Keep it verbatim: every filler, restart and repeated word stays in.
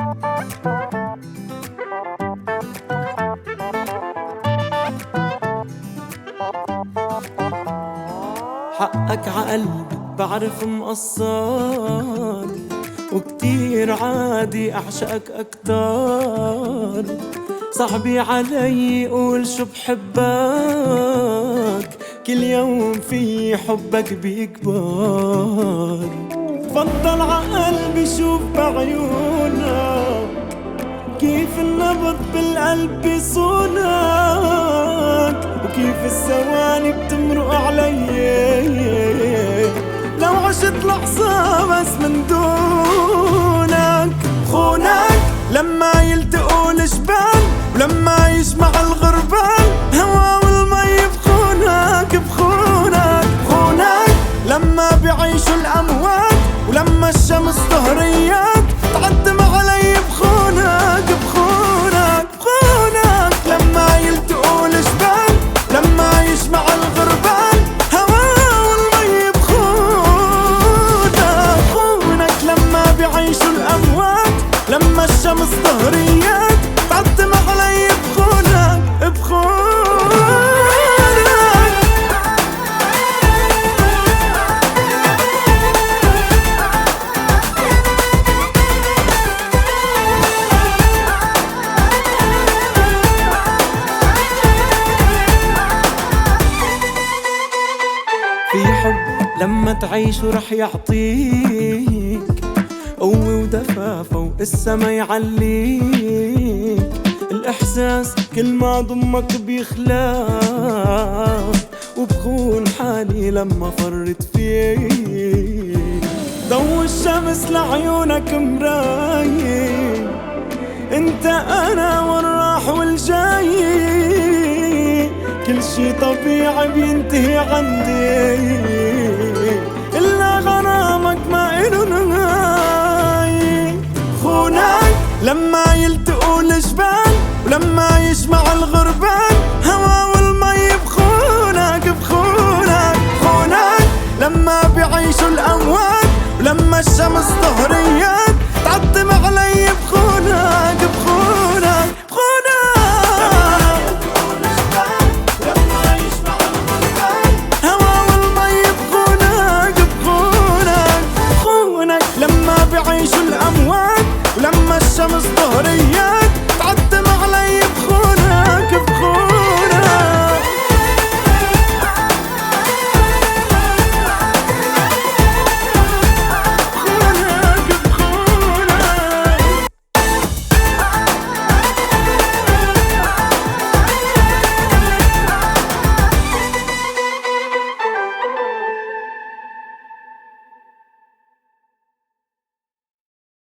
حقك عقلبي بعرف مقصر، وكتير عادي أعشقك أكتر. صعبي علي قول شو بحبك، كل يوم في حبك بيكبر. فضل عقلبي شوف بعيونك كيف النبض بالقلب بيصونك، وكيف الثواني بتمرق علي لو عشت لحظة بس من دونك. خونك لما يلتقوا الجبال، ولما يجمع الغربال هوا والمي بخونك بخونك. خونك لما بيعيشوا الأموات، ولما الشمس ظهريات تعتم علي بخونك بخونك بخونك. لما يلتقوا الجبال، لما يجمع الغربال هوا والمي بخونك بخونك. لما بيعيشوا الأموات، لما الشمس ظهريات تعتم علي بخونك بخونك. في حب لما تعيشه رح يعطيك قوة ودفافة والسما يعليك. الإحساس كل ما ضمك بيخلاف، وبخون حالي لما فرت فيك. ضو الشمس لعيونك مراية، انت انا والراح والجاي. كل شي طبيعي بينتهي عندي، إلا غرامك ما إله نهاية. خونك لما يلتقوا الجبال، ولما يجمع الغربال هوا والمي بخونك بخونك. خونك لما بيعيشوا الأموات، ولما الشمس ظهريات تعتم علي بخونك بخونك بخونك. لما بيعيشوا الأموات، ولما الشمس ظهريات